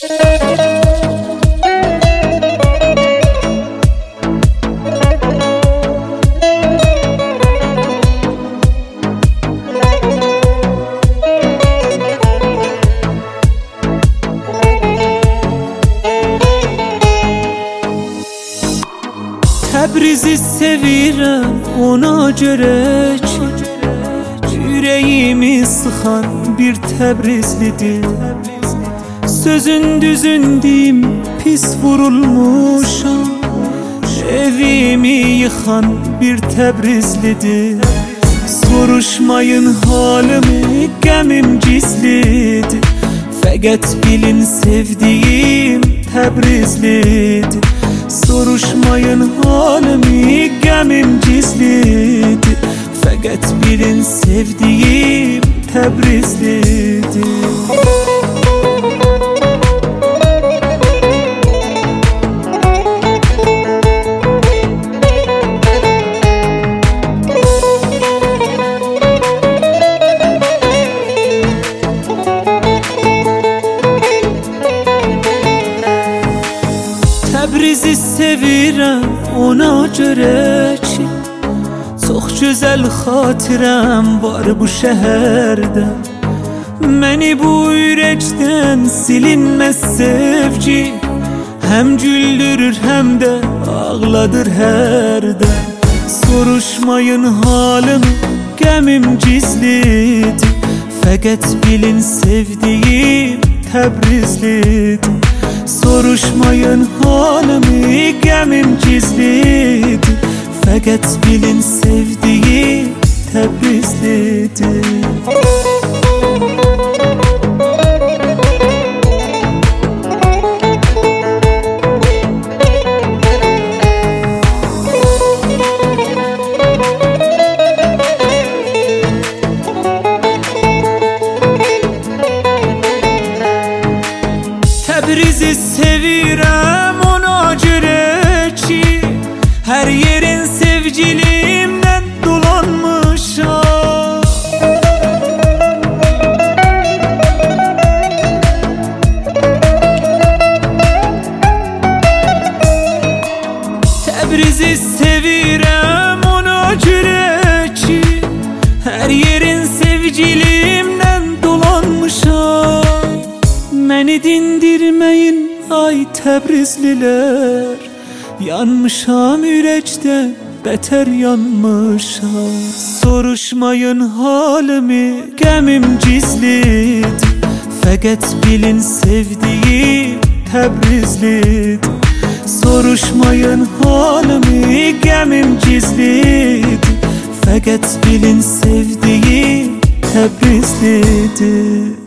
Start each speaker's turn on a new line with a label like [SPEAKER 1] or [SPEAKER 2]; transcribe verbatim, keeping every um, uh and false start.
[SPEAKER 1] Təbrizi sevirəm ona görə ki, ürəyimi sıxan bir Təbrizlidir. Sözün düzün deyim pis vurulmuşam, evimi yıxan bir Təbrizlidir. Soruşmayın halimi, qəmim gizlidir. Fəqət bilin sevdiyim Təbrizlidir. Soruşmayın halimi, qəmim gizlidir. Fəqət bilin sevdiyim Təbrizlidir. Təbrizi sevirəm ona görə ki, çox gözəl xatirəm var bu şəhərdə. Məni bu ürəkdən silinməz sevgi, həm güldürür həm də ağladır hərdən. Soruşmayın halımı, qəmim gizlidir. Fəqət bilin sevdiyim Təbrizlidir. Soruşmayın halimi, qəmim gizlidir. Fəqət bilin sevdiyim Təbrizlidir. Təbrizi sevirəm ona görə ki, hər yerin sevgilimdən dolanmışam. Təbrizi sevirəm ona görə ki, hər yerin sevgilimdən dolanmışam. Məni dindirməyin ay Təbrizlilər, yanmışam ürəkdən bətər yanmışam. Soruşmayın halimi, qəmim gizlidir. Fəqət bilin sevdiyim Təbrizlidir. Soruşmayın halimi, qəmim gizlidir. Fəqət bilin sevdiyim Təbrizlidir.